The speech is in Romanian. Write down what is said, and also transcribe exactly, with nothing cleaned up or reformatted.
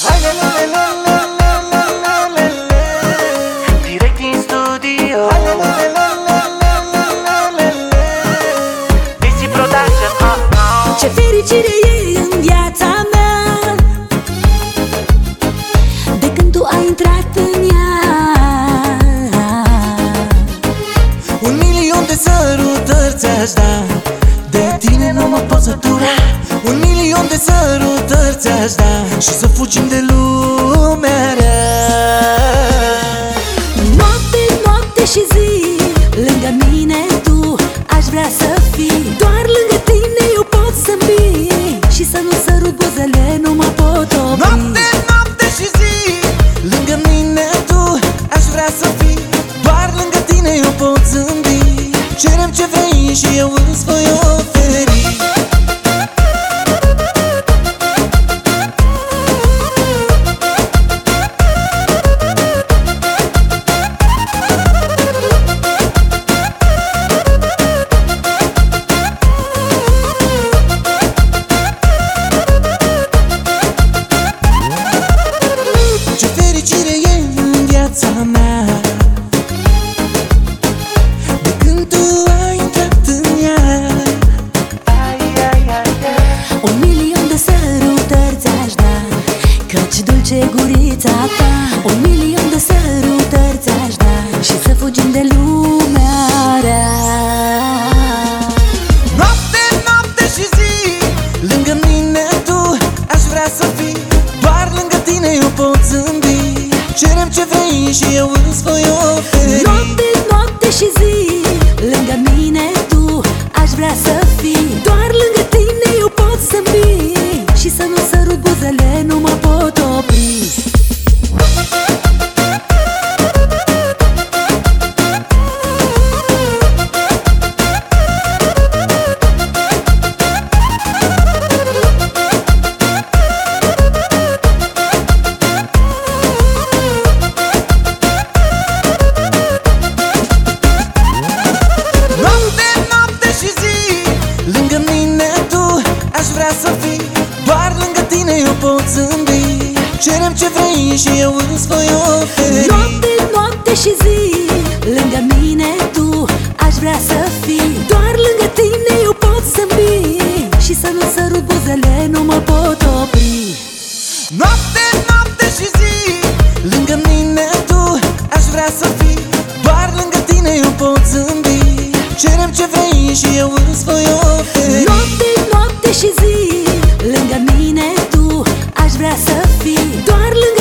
Direct din studio D C Production, oh, oh. Ce fericire e în viața mea de când tu ai intrat în ea. Un milion de sărutări ți-aș da, de tine nu mă pot sătura. Un milion de sărutări ți-aș da și să fugim de lumea rea. Noapte, noapte și zi, lângă mine tu aș vrea să fii. Doar lângă tine eu pot zâmbi și să nu sărut buzele, nu mă pot opri. Noapte, noapte și zi, lângă mine tu aș vrea să fii. Doar lângă tine eu pot zâmbi. Cerem ce vrei și eu îți voi oferi. Ce fericire e în viața mea de când tu ai intrat în ea. Un milion de sărutări ți-aș da, căci dulce gurița ta. Un milion de sărutări ți-aș da și să fugim de lumea rea. Noapte, noapte și zi, lângă mine tu aș vrea să fii. Doar lângă tine eu pot zâmbi. Cerem ce vrei și eu îți voi oferi. Noapte, noapte și zi, lângă mine tu aș vrea să fii. Doar lângă tine eu pot zâmbi și să nu sărut buzele, nu mă pot opri. Lângă mine tu aș vrea să fii. Doar lângă tine eu pot zâmbi. Cerem ce vrei și eu îți voi oferi. Noapte, noapte și zi, lângă mine tu aș vrea să fii. Doar lângă tine eu pot zâmbi și să nu sărut buzele, nu mă pot opri. Noapte, noapte și zi, lângă mine tu aș vrea să fii. Doar lângă tine eu pot zâmbi. Cerem ce vrei și eu îți voi oferi. Noapte, noapte și zi, lângă mine tu aș vrea să fii. Doar lângă